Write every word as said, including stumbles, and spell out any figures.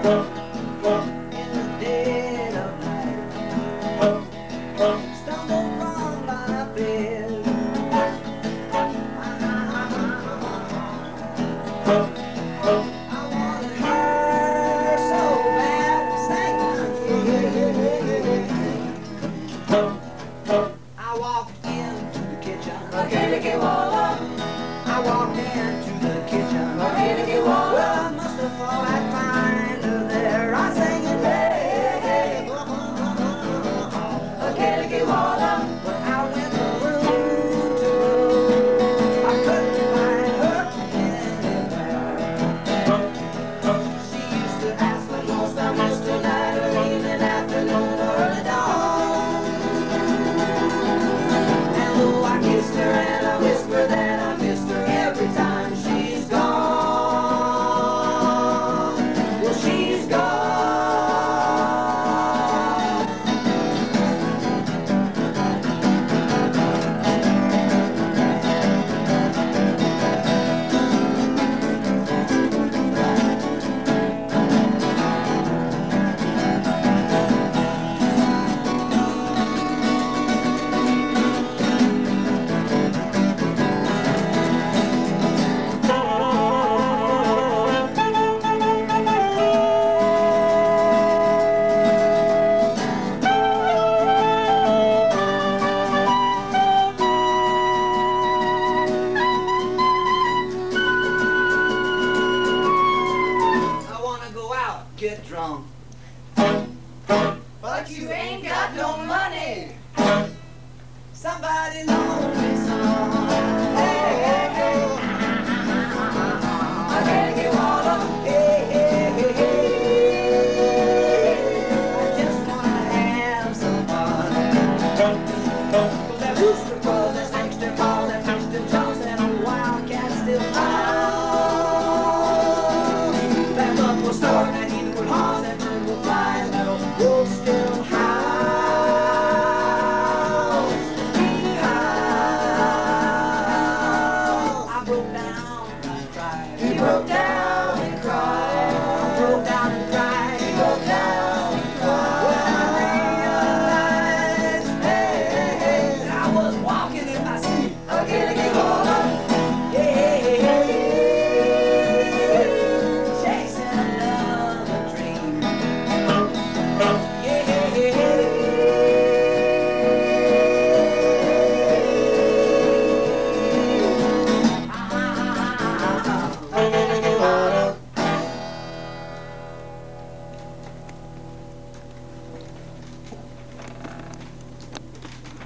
in the dead of night. Stumble from my bed. I wanted her so bad, sang yeah, yeah, yeah, yeah. I walked into the kitchen. I walked into the kitchen. Well, I must have thought I'd find her there. I sang it, hey, hey, but I went from room to room. I couldn't find her anywhere. She used to ask me most I missed her night or evening, afternoon, or early dawn. And though I kissed her and I whispered that I missed her every time she's gone. Well, she's gone. I wanna go out, get drunk, but you ain't got no money. Somebody loan me